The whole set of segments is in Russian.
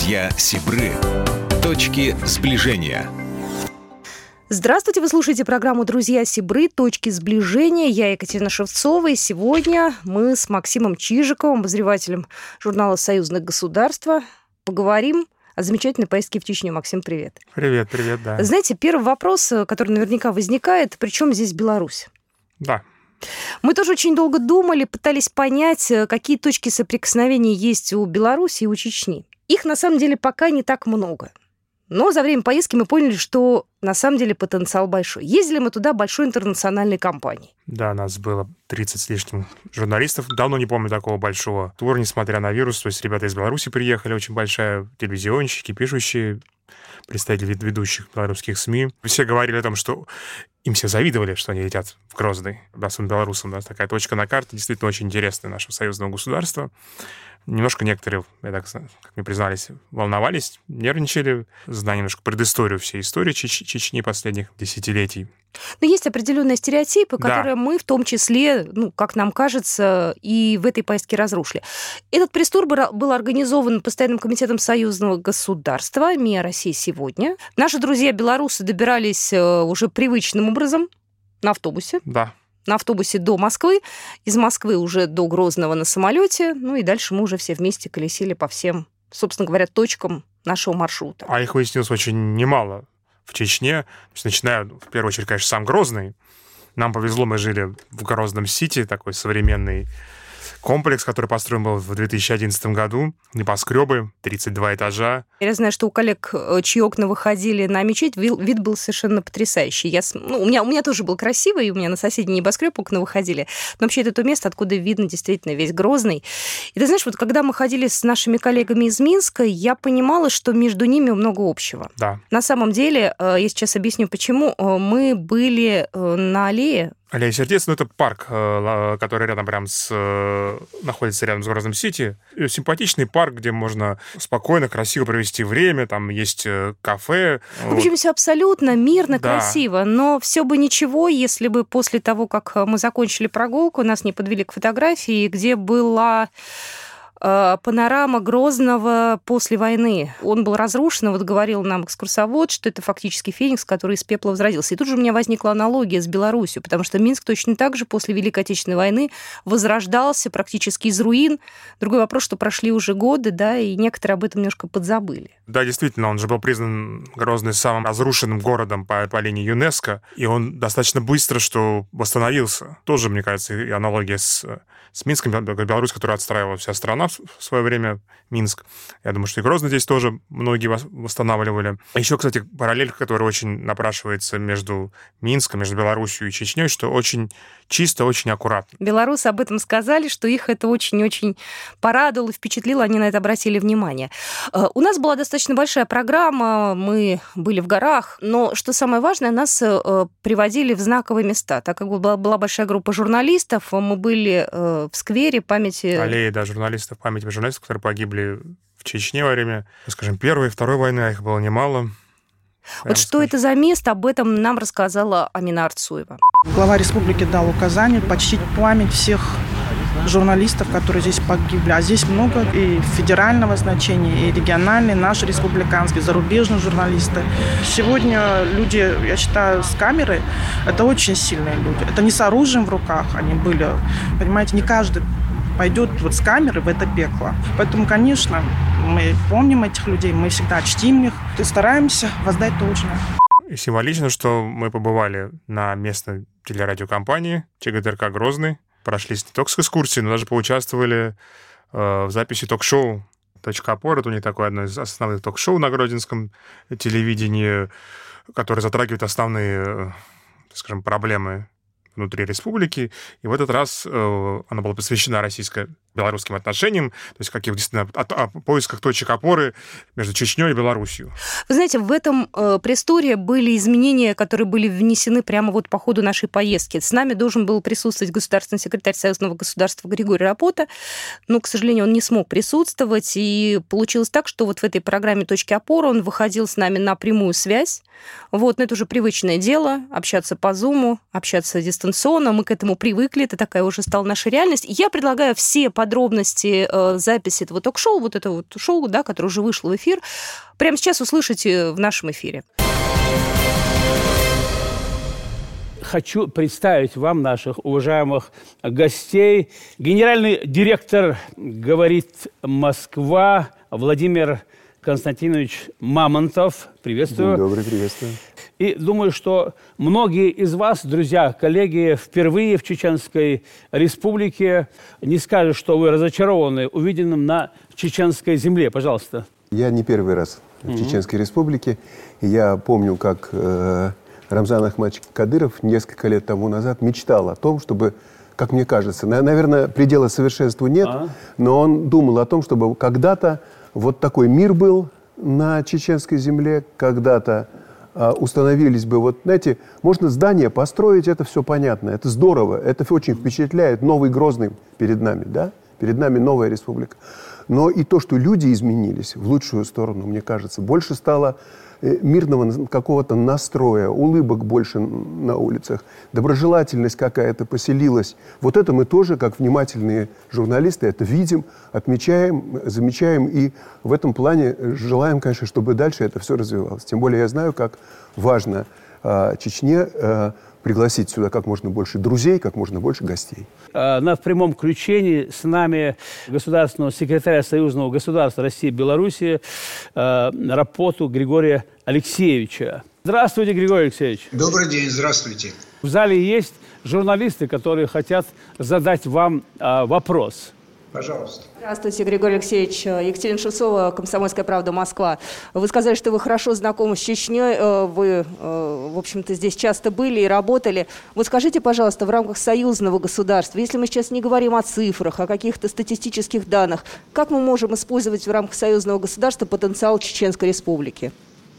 Друзья Сибры. Точки сближения. Здравствуйте, вы слушаете программу «Друзья Сибры. Точки сближения». Я Екатерина Шевцова, и сегодня мы с Максимом Чижиковым, обозревателем журнала «Союзное государство», поговорим о замечательной поездке в Чечню. Максим, привет. Привет, да. Знаете, первый вопрос, который наверняка возникает, при чем здесь Беларусь? Да. Мы тоже очень долго думали, пытались понять, какие точки соприкосновения есть у Беларуси и у Чечни. Их, на самом деле, пока не так много. Но за время поездки мы поняли, что на самом деле потенциал большой. Ездили мы туда большой интернациональной компанией. Да, нас было 30 с лишним журналистов. Давно не помню такого большого тура, несмотря на вирус. То есть ребята из Беларуси приехали, очень большая, телевизионщики, пишущие, представители ведущих белорусских СМИ. Все говорили о том, что им все завидовали, что они летят в Грозный, да, своим белорусам. Да, такая точка на карте, действительно очень интересная нашего союзного государства. Немножко некоторые, как мне признались, волновались, нервничали, зная немножко предысторию всей истории Чечни последних десятилетий. Но есть определенные стереотипы, которые мы в том числе, как нам кажется, и в этой поездке разрушили. Этот пресс-тур был организован Постоянным комитетом союзного государства МИА России сегодня. Наши друзья-белорусы добирались уже привычным образом на автобусе. Да. На автобусе до Москвы, из Москвы уже до Грозного на самолете, и дальше мы уже все вместе колесили по всем, собственно говоря, точкам нашего маршрута. А их выяснилось очень немало в Чечне. То есть, начиная, в первую очередь, конечно, сам Грозный. Нам повезло, мы жили в Грозном-Сити, такой современный комплекс, который построен был в 2011 году. Небоскребы, 32 этажа. Я знаю, что у коллег, чьи окна выходили на мечеть, вид был совершенно потрясающий. У меня тоже был красивый, у меня на соседний небоскреб окна выходили. Но вообще это то место, откуда видно действительно весь Грозный. И ты знаешь, вот когда мы ходили с нашими коллегами из Минска, я понимала, что между ними много общего. Да. На самом деле, я сейчас объясню, почему. Мы были на аллее. Аллея Сердец, это парк, который находится рядом с Грозным-Сити. Симпатичный парк, где можно спокойно, красиво провести время. Там есть кафе. В общем, все абсолютно мирно, красиво. Но все бы ничего, если бы после того, как мы закончили прогулку, нас не подвели к фотографии, где была панорама Грозного после войны. Он был разрушен, говорил нам экскурсовод, что это фактически феникс, который из пепла возродился. И тут же у меня возникла аналогия с Беларусью, потому что Минск точно так же после Великой Отечественной войны возрождался практически из руин. Другой вопрос, что прошли уже годы, и некоторые об этом немножко подзабыли. Да, действительно, он же был признан Грозный самым разрушенным городом по линии ЮНЕСКО, и он достаточно быстро что восстановился. Тоже, мне кажется, и аналогия с Минском, Беларусь, которую отстраивала вся страна в свое время, Минск. Я думаю, что и Грозный здесь тоже многие восстанавливали. А еще, кстати, параллель, которая очень напрашивается между Минском, между Беларусью и Чечней, что очень чисто, очень аккуратно. Белорусы об этом сказали, что их это очень-очень порадовало, впечатлило, они на это обратили внимание. У нас была достаточно большая программа, мы были в горах, но, что самое важное, нас приводили в знаковые места. Так как была большая группа журналистов, мы были в сквере памяти... Аллеи, журналистов, памяти журналистов, которые погибли в Чечне во время, скажем, Первой и Второй войны, а их было немало. Вот что это за место, об этом нам рассказала Амина Арцуева. Глава республики дал указание почтить память всех журналистов, которые здесь погибли. А здесь много и федерального значения, и региональные, наши республиканские, зарубежные журналисты. Сегодня люди, я считаю, с камерой, это очень сильные люди. Это не с оружием в руках они были. Понимаете, не каждый пойдет с камеры в это пекло. Поэтому, конечно, мы помним этих людей, мы всегда чтим их и стараемся воздать должное. И символично, что мы побывали на местной телерадиокомпании ЧГТРК «Грозный», прошлись не только с экскурсией, но даже поучаствовали в записи ток-шоу «Точка опоры». Это у них такое одно из основных ток-шоу на гродненском телевидении, которое затрагивает основные, скажем, проблемы внутри республики. И в этот раз она была посвящена российско-белорусским отношениям, то есть каких действительно о поисках точек опоры между Чечней и Белоруссией. Вы знаете, в этом пресс-туре были изменения, которые были внесены прямо по ходу нашей поездки. С нами должен был присутствовать государственный секретарь Союзного государства Григорий Рапота, но, к сожалению, он не смог присутствовать, и получилось так, что в этой программе «Точки опоры» он выходил с нами на прямую связь. Но это уже привычное дело, общаться по Зуму, общаться дистанционно, мы к этому привыкли, это такая уже стала наша реальность. Я предлагаю все подробности подробности записи этого ток-шоу, вот это вот шоу, да, которое уже вышло в эфир, прямо сейчас услышите в нашем эфире. Хочу представить вам наших уважаемых гостей. Генеральный директор «Говорит Москва» Владимир Константинович Мамонтов. Приветствую. Добрый, приветствую. И думаю, что многие из вас, друзья, коллеги, впервые в Чеченской Республике, не скажут, что вы разочарованы увиденным на чеченской земле. Пожалуйста. Я не первый раз в Чеченской Республике. Я помню, как Рамзан Ахматович Кадыров несколько лет тому назад мечтал о том, чтобы, как мне кажется, наверное, предела совершенству нет, но он думал о том, чтобы когда-то вот такой мир был на чеченской земле, когда-то установились бы, вот, знаете, можно здание построить, это все понятно, это здорово, это очень впечатляет, новый Грозный перед нами, да, перед нами новая республика. Но и то, что люди изменились в лучшую сторону, мне кажется, больше стало мирного какого-то настроя, улыбок больше на улицах, доброжелательность какая-то поселилась. Вот это мы тоже, как внимательные журналисты, это видим, отмечаем, замечаем, и в этом плане желаем, конечно, чтобы дальше это все развивалось. Тем более я знаю, как важно Чечне пригласить сюда как можно больше друзей, как можно больше гостей. В прямом включении с нами государственного секретаря Союзного государства России и Белоруссии Рапоту Григория Алексеевича. Здравствуйте, Григорий Алексеевич. Добрый день, здравствуйте. В зале есть журналисты, которые хотят задать вам вопрос. Пожалуйста. Здравствуйте, Григорий Алексеевич. Екатерина Шевцова, «Комсомольская правда», Москва. Вы сказали, что вы хорошо знакомы с Чечней, вы, в общем-то, здесь часто были и работали. Вот скажите, пожалуйста, в рамках союзного государства, если мы сейчас не говорим о цифрах, о каких-то статистических данных, как мы можем использовать в рамках союзного государства потенциал Чеченской Республики?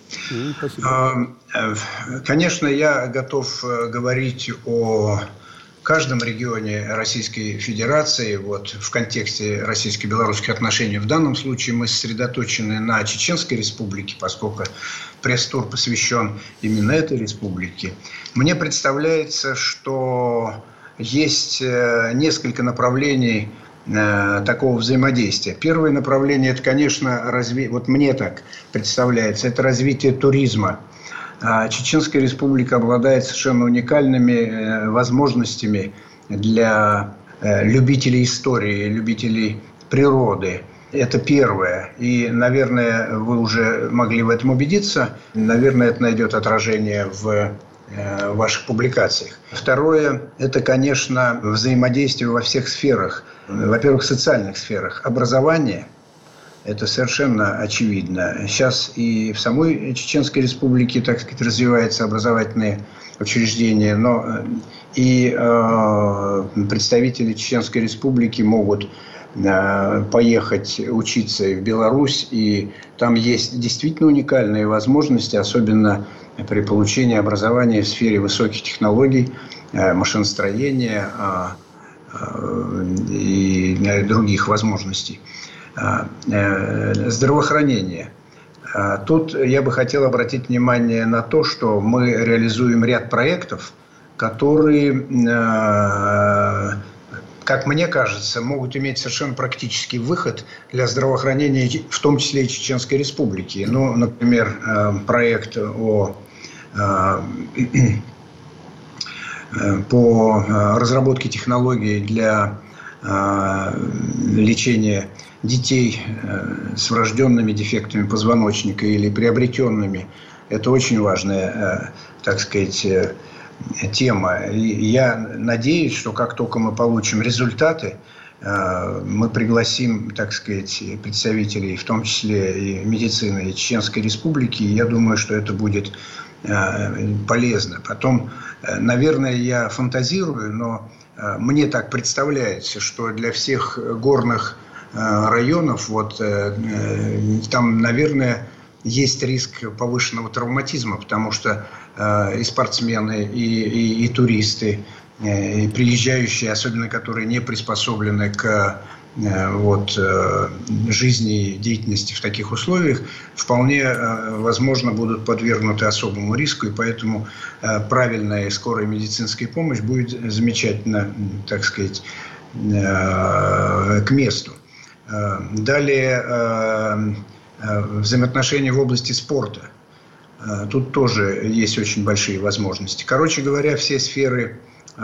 Спасибо. Конечно, я готов говорить о каждом регионе Российской Федерации, вот в контексте российско-белорусских отношений. В данном случае мы сосредоточены на Чеченской Республике, поскольку пресс-тур посвящен именно этой республике. Мне представляется, что есть несколько направлений такого взаимодействия. Первое направление – это, конечно, вот мне так представляется, это развитие туризма. Чеченская Республика обладает совершенно уникальными возможностями для любителей истории, любителей природы. Это первое. И, наверное, вы уже могли в этом убедиться. Наверное, это найдет отражение в ваших публикациях. Второе – это, конечно, взаимодействие во всех сферах. Во-первых, в социальных сферах. Образование – это совершенно очевидно. Сейчас и в самой Чеченской Республике, так сказать, развиваются образовательные учреждения, но и представители Чеченской Республики могут поехать учиться в Беларусь, и там есть действительно уникальные возможности, особенно при получении образования в сфере высоких технологий, машиностроения и других возможностей. Здравоохранение. Тут я бы хотел обратить внимание на то, что мы реализуем ряд проектов, которые, как мне кажется, могут иметь совершенно практический выход для здравоохранения, в том числе и Чеченской Республики. Ну, например, проект по разработке технологий для лечения детей с врожденными дефектами позвоночника или приобретенными. Это очень важная, так сказать, тема. И я надеюсь, что как только мы получим результаты, мы пригласим, так сказать, представителей, в том числе и медицины Чеченской Республики. И я думаю, что это будет полезно. Потом, наверное, я фантазирую, но мне так представляется, что для всех горных районов, вот там, наверное, есть риск повышенного травматизма, потому что и спортсмены, и туристы, и приезжающие, особенно которые не приспособлены к жизни и деятельности в таких условиях, вполне возможно будут подвергнуты особому риску, и поэтому правильная и скорая медицинская помощь будет замечательно, так сказать, к месту. Далее взаимоотношения в области спорта. Тут тоже есть очень большие возможности. Короче говоря, все сферы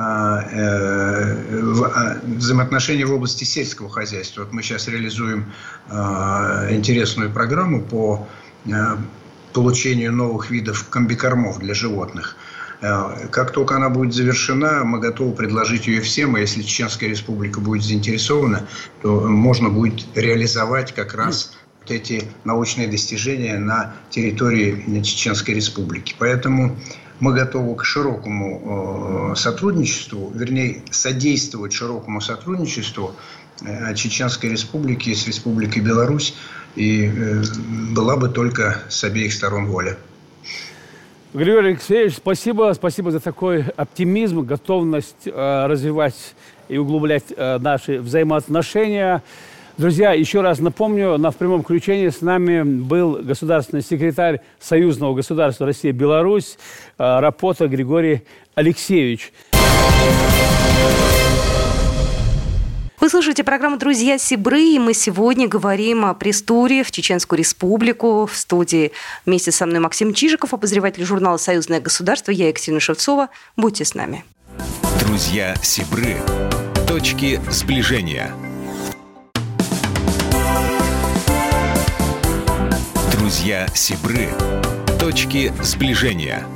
взаимоотношений в области сельского хозяйства. Вот мы сейчас реализуем интересную программу по получению новых видов комбикормов для животных. Как только она будет завершена, мы готовы предложить ее всем. И если Чеченская Республика будет заинтересована, то можно будет реализовать как раз вот эти научные достижения на территории Чеченской Республики. Поэтому мы готовы к широкому сотрудничеству, вернее, содействовать широкому сотрудничеству Чеченской Республики с Республикой Беларусь. И была бы только с обеих сторон воля. Григорий Алексеевич, спасибо за такой оптимизм, готовность развивать и углублять наши взаимоотношения. Друзья, еще раз напомню, в прямом включении с нами был государственный секретарь Союзного государства Россия-Беларусь Рапота Григорий Алексеевич. Вы слушаете программу «Друзья Сибры», и мы сегодня говорим о пресс-туре в Чеченскую Республику. В студии вместе со мной Максим Чижиков, обозреватель журнала «Союзное государство». Я Екатерина Шевцова. Будьте с нами. «Друзья Сибры». Точки сближения. «Друзья Сибры». Точки сближения.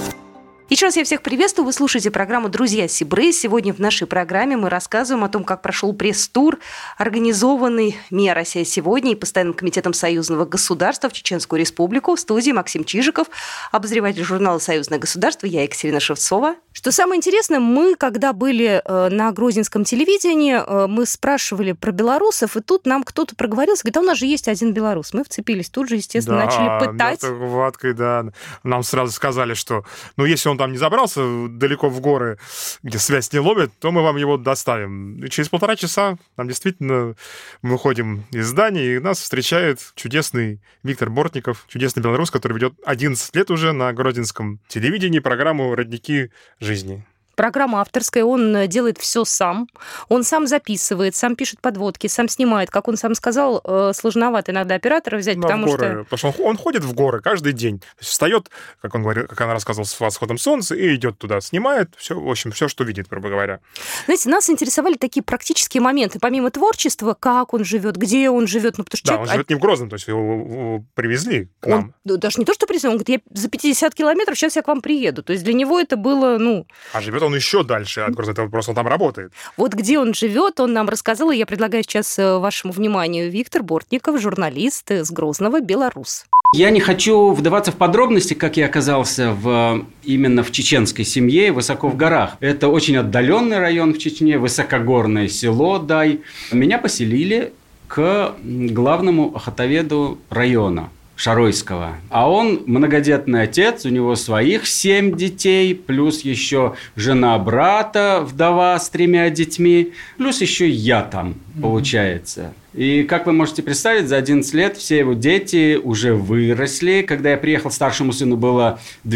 Еще раз я всех приветствую. Вы слушаете программу «Друзья Сибры». Сегодня в нашей программе мы рассказываем о том, как прошел пресс-тур, организованный МИА «Россия сегодня» и Постоянным комитетом Союзного государства в Чеченскую Республику. В студии Максим Чижиков, обозреватель журнала «Союзное государство». Я Екатерина Шевцова. Что самое интересное, мы, когда были на грузинском телевидении, мы спрашивали про белорусов, и тут нам кто-то проговорился, говорит, а у нас же есть один белорус. Мы вцепились тут же, естественно, начали пытать. Да, нам сразу сказали, что если он там не забрался далеко в горы, где связь не ловит, то мы вам его доставим. И через 1,5 часа нам действительно мы выходим из здания, и нас встречает чудесный Виктор Бортников, чудесный белорус, который ведет 11 лет уже на грузинском телевидении программу «Родники жизни». Программа авторская, он делает все сам. Он сам записывает, сам пишет подводки, сам снимает. Как он сам сказал, сложновато иногда оператора взять, потому что он ходит в горы каждый день. То есть встает, как он говорит, как она рассказывала, с восходом солнца, и идет туда, снимает все, в общем, все, что видит, грубо говоря. Знаете, нас интересовали такие практические моменты. Помимо творчества, как он живет, где он живет. Потому что он живет не в Грозном, то есть его привезли к нам. Даже не то, что привезли, он говорит, я за 50 километров сейчас я к вам приеду. То есть для него это было, А живет он еще дальше от Грозного, просто он там работает. Вот где он живет, он нам рассказал, и я предлагаю сейчас вашему вниманию Виктор Бортников, журналист из Грозного, белорус. Я не хочу вдаваться в подробности, как я оказался именно в чеченской семье, высоко в горах. Это очень отдаленный район в Чечне, высокогорное село Дай. Меня поселили к главному охотоведу района Шаройского. А он многодетный отец, у него своих 7 детей, плюс еще жена брата, вдова с 3 детьми, плюс еще я там, получается. И, как вы можете представить, за 11 лет все его дети уже выросли. Когда я приехал, старшему сыну было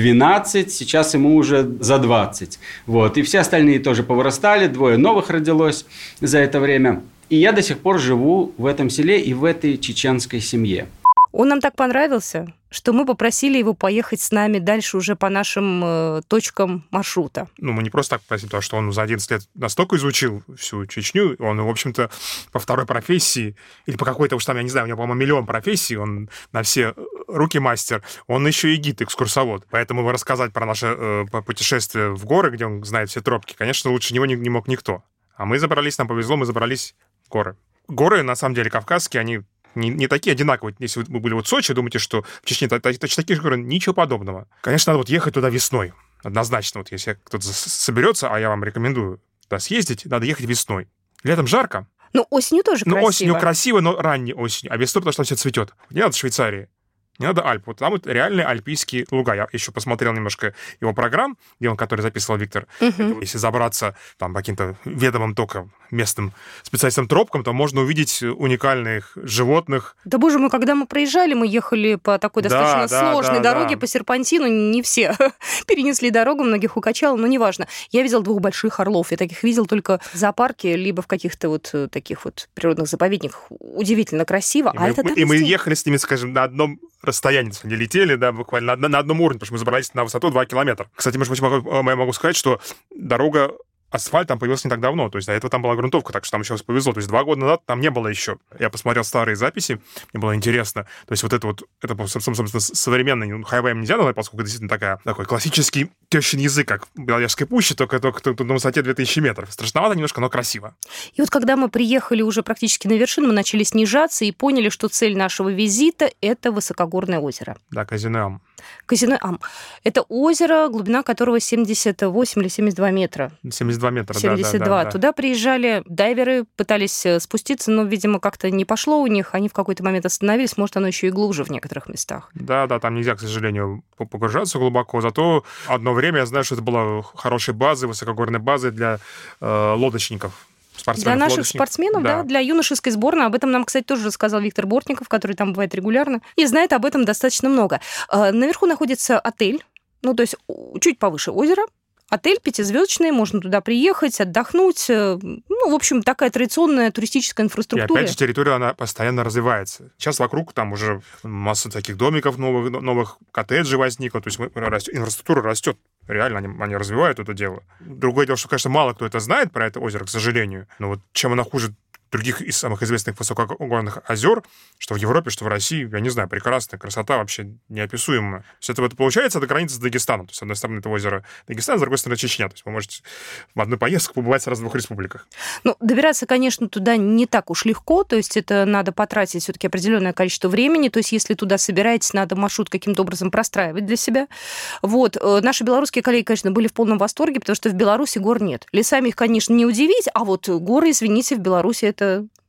12, сейчас ему уже за 20. И все остальные тоже повырастали, 2 новых родилось за это время. И я до сих пор живу в этом селе и в этой чеченской семье. Он нам так понравился, что мы попросили его поехать с нами дальше уже по нашим точкам маршрута. Мы не просто так попросили, потому что он за 11 лет настолько изучил всю Чечню, он, в общем-то, по второй профессии, или по какой-то уж там, я не знаю, у него, по-моему, 1 миллион профессий, он на все руки мастер, он еще и гид, экскурсовод. Поэтому рассказать про наше путешествие в горы, где он знает все тропки, конечно, лучше него не мог никто. А мы забрались, нам повезло, мы забрались в горы. Горы, на самом деле, кавказские, они не такие одинаковые. Если вы были в Сочи, думаете, что в Чечне точно такие же горы, ничего подобного. Конечно, надо ехать туда весной. Однозначно. Если кто-то соберется, а я вам рекомендую туда съездить, надо ехать весной. Летом жарко. Осенью тоже красиво. Осенью красиво, но ранней осенью. А весной, потому что там все цветет. Не надо в Швейцарии. Не надо Альп. Вот там вот реальные альпийские луга. Я еще посмотрел немножко его программ, где он, который записывал Виктор. Если забраться там по каким-то ведомым только местным специалистам тропкам, то можно увидеть уникальных животных. Да, боже мой, когда мы проезжали, мы ехали по такой достаточно сложной дороге, по серпантину. Не все перенесли дорогу, многих укачало, но неважно. Я видела 2 больших орлов. Я таких видел только в зоопарке, либо в каких-то вот таких вот природных заповедниках. Удивительно красиво. И мы ехали с ними, скажем, на одном расстоянии, не летели, да, буквально на одном уровне, потому что мы забрались на высоту 2 километра. Кстати, между прочим, я могу сказать, что дорога, асфальт там появился не так давно, то есть до этого там была грунтовка, так что там еще повезло. То есть 2 года назад там не было еще. Я посмотрел старые записи, мне было интересно. То есть это, собственно, современный, хайвеем нельзя назвать, поскольку это действительно такой классический тещин язык, как в Беловежской пуще, только на высоте 2000 метров. Страшновато немножко, но красиво. И вот когда мы приехали уже практически на вершину, мы начали снижаться и поняли, что цель нашего визита – это высокогорное озеро. Да, Казине-Ам. Казине-Ам. Это озеро, глубина которого 78 или 72 метра. 72 метра, 72. Да. Туда приезжали дайверы, пытались спуститься, но, видимо, как-то не пошло у них. Они в какой-то момент остановились. Может, оно еще и глубже в некоторых местах. Да, там нельзя, к сожалению, погружаться глубоко. Зато одно время я знаю, что это была хорошей базой, высокогорной базой для лодочников. Для наших спортсменов, да, для юношеской сборной. Об этом нам, кстати, тоже рассказал Виктор Бортников, который там бывает регулярно, и знает об этом достаточно много. Наверху находится отель, то есть чуть повыше озера. Отель 5-звездочный, можно туда приехать, отдохнуть. В общем, такая традиционная туристическая инфраструктура. И опять же, территория, она постоянно развивается. Сейчас вокруг там уже масса таких домиков новых коттеджей возникло. То есть инфраструктура растет. Реально, они развивают это дело. Другое дело, что, конечно, мало кто это знает про это озеро, к сожалению. Но вот чем оно хуже других из самых известных высокогорных озер, что в Европе, что в России, я не знаю, прекрасная красота вообще неописуемая. То есть это получается до границы с Дагестаном. То есть, с одной стороны, это озеро Дагестан, с другой стороны, Чечня. То есть вы можете в одну поездку побывать сразу в 2 республиках. Добираться, конечно, туда не так уж легко, то есть это надо потратить все-таки определенное количество времени, то есть если туда собираетесь, надо маршрут каким-то образом простраивать для себя. Наши белорусские коллеги, конечно, были в полном восторге, потому что в Беларуси гор нет. Лесами их, конечно, не удивить, а вот горы, извините, в Беларуси это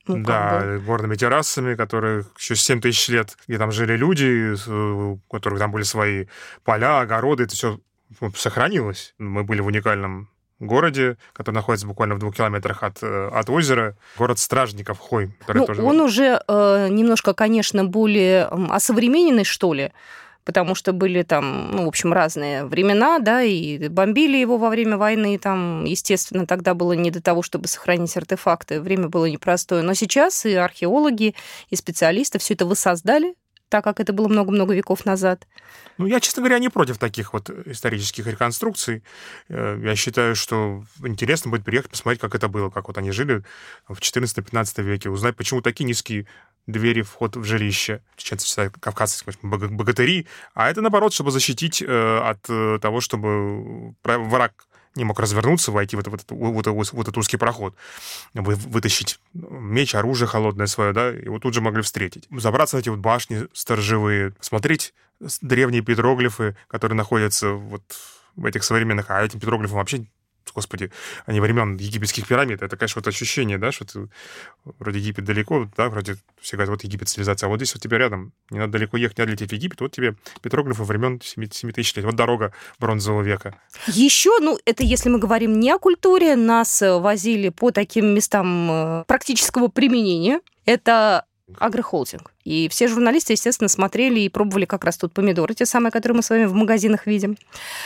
горными террасами, которые еще 7 тысяч лет, где там жили люди, у которых там были свои поля, огороды, это все сохранилось. Мы были в уникальном городе, который находится буквально в 2 километрах от озера, город Стражников, Хой. Он уже немножко, конечно, более осовремененный, что ли, потому что были там, в общем, разные времена, да, и бомбили его во время войны, там, естественно, тогда было не до того, чтобы сохранить артефакты, время было непростое. Но сейчас и археологи, и специалисты все это воссоздали, так как это было много-много веков назад. Я, честно говоря, не против таких вот исторических реконструкций. Я считаю, что интересно будет приехать, посмотреть, как это было, как вот они жили в 14-15 веке, узнать, почему такие низкие двери, вход в жилище. Чеченцы, кавказцы, богатыри. А это, наоборот, чтобы защитить от того, чтобы враг не мог развернуться, войти в этот узкий проход, вытащить меч, оружие холодное свое, да, и вот тут же могли встретить. Забраться в эти башни сторожевые, смотреть древние петроглифы, которые находятся вот в этих современных, а этим петроглифам вообще, господи, они времен египетских пирамид. Это, конечно, вот ощущение, да, что ты вроде Египет далеко, да, вроде все говорят, вот Египет цивилизация, а вот здесь вот тебя рядом, не надо далеко ехать, не надо лететь в Египет, вот тебе петроглифы времен 7 тысяч лет, вот дорога бронзового века. Еще, это если мы говорим не о культуре, нас возили по таким местам практического применения. Это агрохолдинг. И все журналисты, естественно, смотрели и пробовали как раз тут помидоры, те самые, которые мы с вами в магазинах видим.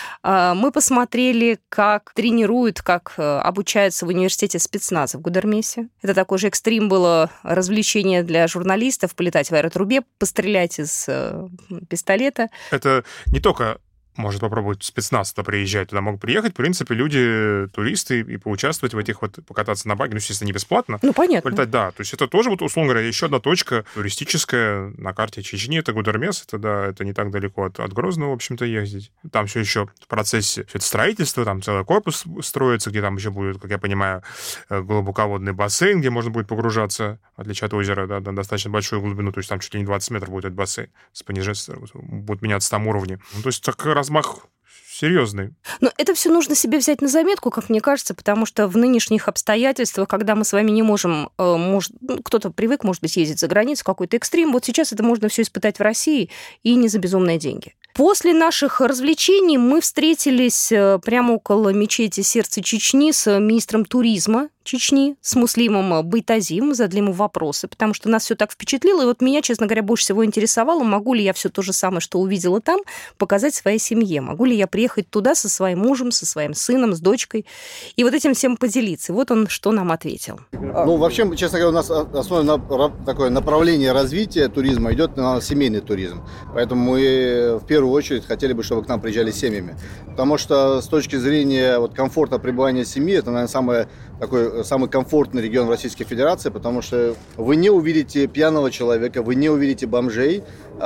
Мы посмотрели, как тренируют, как обучаются в университете спецназа в Гудермесе. Это такой же экстрим было развлечение для журналистов, полетать в аэротрубе, пострелять из пистолета. Это не только может попробовать спецназ туда приезжать, туда могут приехать, в принципе, люди, туристы, и поучаствовать в этих вот, покататься на баге, естественно, не бесплатно. Понятно. Полетать, да. То есть это тоже, вот, условно говоря, еще одна точка туристическая на карте Чечни, это Гудермес, это не так далеко от Грозного, в общем-то, ездить. Там все еще в процессе все это строительство, там целый корпус строится, где там еще будет, как я понимаю, глубоководный бассейн, где можно будет погружаться, в отличие от озера, да, на достаточно большую глубину, то есть там чуть ли не 20 метров будет этот бассейн, будет меняться там уровни. То есть так размах серьезный. Но это все нужно себе взять на заметку, как мне кажется, потому что в нынешних обстоятельствах, когда мы с вами не можем, кто-то привык, может быть, ездить за границу, какой-то экстрим, вот сейчас это можно все испытать в России и не за безумные деньги. После наших развлечений мы встретились прямо около мечети Сердца Чечни с министром туризма Чечни, с Муслимом Байтазиевым, задали ему вопросы, потому что нас все так впечатлило. И вот меня, честно говоря, больше всего интересовало, могу ли я все то же самое, что увидела там, показать своей семье. Могу ли я приехать туда со своим мужем, со своим сыном, с дочкой, и вот этим всем поделиться. И вот он что нам ответил. Ну, вообще, честно говоря, у нас основное такое направление развития туризма идет на семейный туризм. Поэтому мы в первую очередь хотели бы, чтобы к нам приезжали семьями. Потому что с точки зрения вот, комфорта пребывания семьи, это, наверное, самый комфортный регион в Российской Федерации, потому что вы не увидите пьяного человека, вы не увидите бомжей,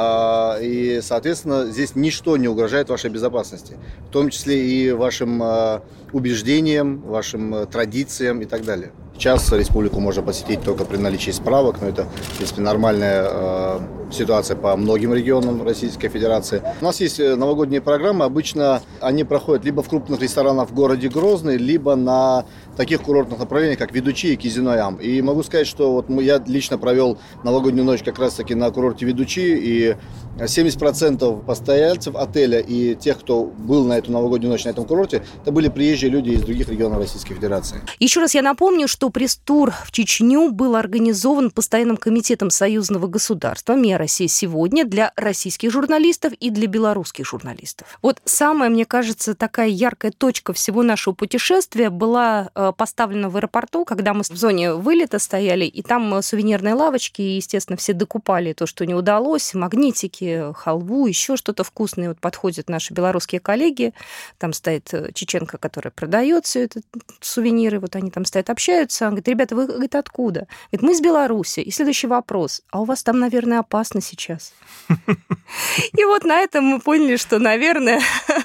и, соответственно, здесь ничто не угрожает вашей безопасности, в том числе и вашим убеждениям, вашим традициям и так далее. Сейчас республику можно посетить только при наличии справок, но это, в принципе, нормальная ситуация по многим регионам Российской Федерации. У нас есть новогодние программы, обычно они проходят либо в крупных ресторанах в городе Грозный, либо на таких курортных направлениях, как Ведучи и Кизино-Ям. И могу сказать, что вот я лично провел новогоднюю ночь как раз-таки на курорте Ведучи, и 70% постояльцев отеля и тех, кто был на эту новогоднюю ночь на этом курорте, это были приезжие люди из других регионов Российской Федерации. Еще раз я напомню, что пресс-тур в Чечню был организован Постоянным комитетом союзного государства «МИА Россия сегодня» для российских журналистов и для белорусских журналистов. Вот самая, мне кажется, такая яркая точка всего нашего путешествия была поставлена в аэропорту, когда мы в зоне вылета стояли, и там сувенирные лавочки, и, естественно, все докупали то, что не удалось, магнитики, халву, еще что-то вкусное. Вот подходят наши белорусские коллеги, там стоит чеченка, которая продает все это, сувениры, вот они там стоят, общаются. Он говорит: ребята, вы, говорит, откуда? Говорит: мы из Беларуси. И следующий вопрос: а у вас там, наверное, опасно сейчас? И вот на этом мы поняли, что, наверное,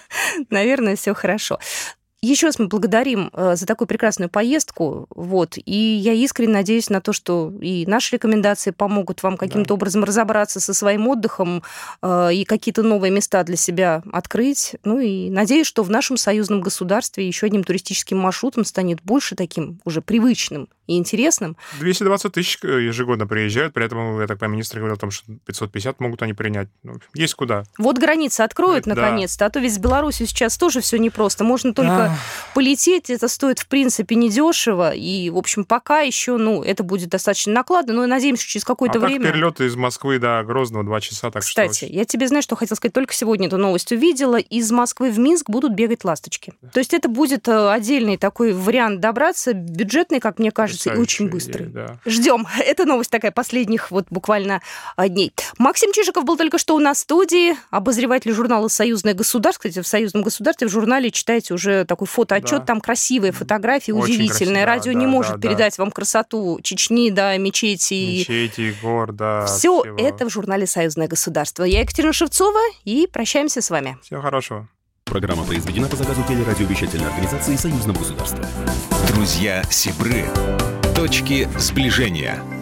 все хорошо. Еще раз мы благодарим за такую прекрасную поездку, вот, и я искренне надеюсь на то, что и наши рекомендации помогут вам каким-то образом разобраться со своим отдыхом и какие-то новые места для себя открыть. Ну и надеюсь, что в нашем союзном государстве еще одним туристическим маршрутом станет больше таким уже привычным и интересным. 220 тысяч ежегодно приезжают, при этом, я так понимаю, министр говорил о том, что 550 могут они принять. Ну, есть куда. Вот границы откроют наконец-то, а то ведь с Беларусью сейчас тоже все непросто. Можно только полететь, это стоит, в принципе, недешево, и, в общем, пока еще, это будет достаточно накладно, но надеемся, что через какое-то время... Так перелеты из Москвы до Грозного 2 часа, так Кстати, что... я тебе, знаешь, что хотела сказать, только сегодня эту новость увидела, из Москвы в Минск будут бегать ласточки. То есть это будет отдельный такой вариант добраться, бюджетный, как мне кажется, и очень быстрый. Да. Ждем. Это новость такая последних вот буквально дней. Максим Чижиков был только что у нас в студии, обозреватель журнала «Союзное государство». Кстати, в «Союзном государстве» в журнале читаете уже такой фотоотчет, там красивые фотографии, очень удивительные. Радио не может передать вам красоту Чечни, мечети, гор, Все это в журнале «Союзное государство». Я Екатерина Шевцова, и прощаемся с вами. Всего хорошего. Программа произведена по заказу телерадиовещательной организации Союзного государства. Друзья Сибры. Точки сближения.